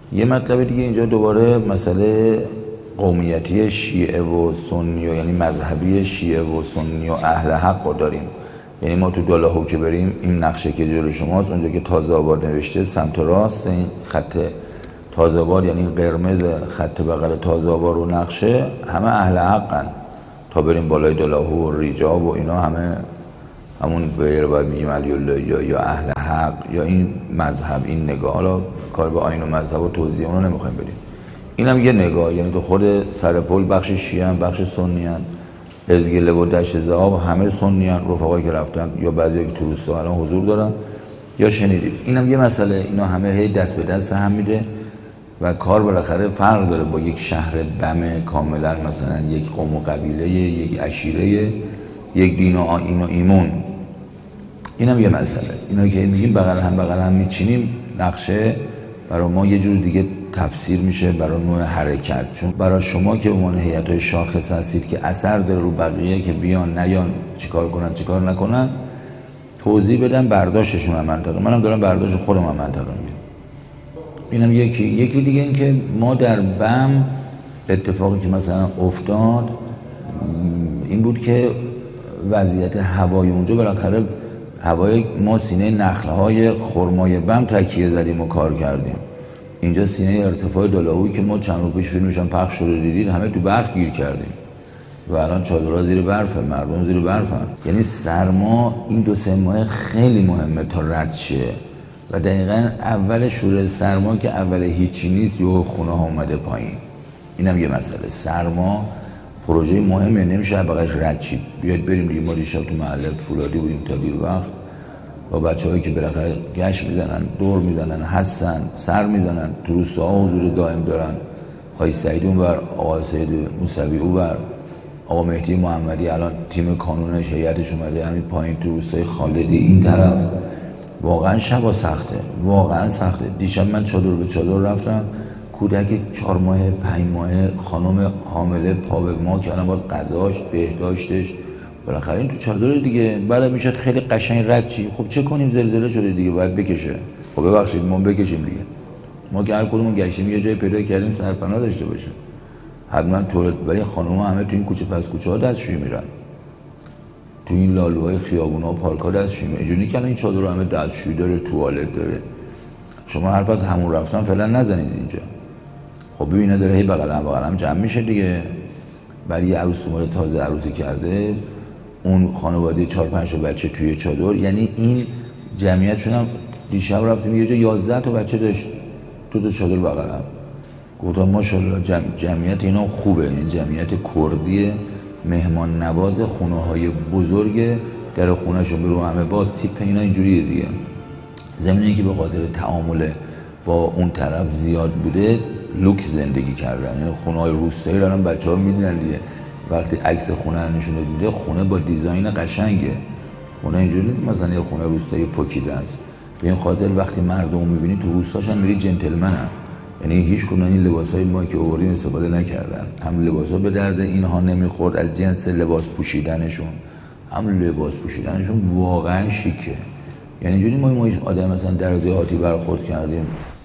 یه مطلب دیگه اینجا دوباره مسئله قومیتی شیعه و سنی و یعنی مذهبی شیعه و سنی و اهل حق رو داریم. یعنی ما تو دالاهو که بریم این نقشه که جلوی شماست، اونجا که تازه آباد نوشته سمت راست این خط تازه آباد یعنی قرمز خط بغل تازه آباد رو نقشه همه اهل حقن تا بریم بالای دالاهو و ریجاب و اینا همه همون به باید میگیم علی الله یا اهل حق یا این مذهب این نگاه. حالا کار به آیین و مذهب و توضیح اون رو نمیخوایم بریم. این هم یه نگاه، یعنی تو خود سرپل بخش شیعه هم بخش سنی هم، ازگله و دشت زهاب همه سنی هم، رفقایی که رفتن یا بعضی که تو روستا الان حضور دارن یا شنیدید. این هم یه مسئله، اینا همه هی دست به دست هم میده و کار بالاخره فرق داره با یک شهر بم کاملا مثلا یک قوم و قبیله، یک عشیره، یک دین و آیین و ایمون. این هم یه مسئله. اینا که میگیم بغل هم میچینیم نقشه برای ما یه جور دیگه تفسیر میشه برای نوع حرکت. چون برای شما که عنوان هیئت‌های شاخص هستید که اثر داره رو بقیه که بیان نیان چیکار کنن چیکار نکنن، توضیح بدن برداشتشون هم منطقه. منم دارم برداشت خودم هم منطقه میگم. اینم یکی دیگه این که ما در بم اتفاقی که مثلا افتاد این بود که وضعیت هوای اونجا بالاخره هوای ما سینه نخل‌های خرمای بم تکیه زدیم و کار کردیم. اینجا سینه ارتفاع دالاهویی که ما چند روز پیش فیلمش هم پخش شده دیدید همه تو برف گیر کردیم و الان چادرها زیر برفه، مردم زیر برفن. یعنی سرما این 2-3 ماه خیلی مهمه تا رد شه و دقیقاً اول شروع سرما که اول هیچی نیست یه خونه ها اومده پایین. اینم یه مسئله. سرما پروژه مهمه، نمیشه بقیش رد شید. بیاید بریم دیگه. ما دیشب تو محله فولادی بودیم تا دیر وقت با بچه‌هایی که بالاخره گشت میزنن، دور میزنن، هستن، سر میزنن، تو روستاها حضور دائم دارن. آقای سعید اونور، آقا سید موسوی اونور، آقا مهدی محمدی الان تیم کانونش هیئتش اومده همین پایین تو روستای خالدی این طرف. واقعا شبا سخته، واقعا سخته. دیشب من چادر به چادر رفتم، کودک 4 ماه 5 ماه خانم حامله پا به ما که الان باید غذاش بهداشتش بالاخره این تو چادر دیگه. بعد میشه خیلی قشنگ رد چی. خب چه کنیم؟ زلزله شده دیگه باید بکشه. خب ببخشید ما بکشیم دیگه. ما که هر کدومون گشتیم یه جای پیدا کردیم سرپناه داشته باشه حتما طورت. ولی خانوما همه تو این کوچه پس کوچه ها دستشویی میرن، تو این لالوهای خیابونا و پارک‌ها دستشویی میرن. اینجوری که این چادر همه دستشویی داره، توالت داره. شما حرف از همون رفتن فعلا نزنید اینجا. خب ببینه داره هی بغل هم جمع میشه دیگه. ولی یه عروس مال تازه عروسی کرده، اون خانواده 4-5 بچه توی چادر. یعنی این جمعیتشون هم دیشب رفتیم یه جا 11 تا بچه داشت تو چادر بغل هم. گفتم ماشاءالله جمعیت اینا خوبه. این جمعیت کردی مهمان نواز، خونه های بزرگ، در خونه شون برو همه باز. تیپ اینا اینجوریه دیگه. زمینی که به خاطر تعامل با اون طرف زیاد بوده لوکس زندگی کردن. یعنی خونه های روستایی رو هم بچه‌ها می‌دونن دیگه. وقتی عکس خونه رو نشون میده خونه با دیزاین قشنگه. خونه اینجوری نیست مثلا یه خونه روستایی پوکیده است. به این خاطر وقتی مردم می‌بینی تو روستاشون میری جنتلمنن. یعنی هیچ کدوم این لباسای ما که آوردیم استفاده نکردن. هم لباسا به درد اینها نمیخورد از جنس لباس پوشیدنشون، هم لباس پوشیدنشون واقعا شیکه. یعنی اینجوری ما آدم مثلا در دهاتی برخورد کردیم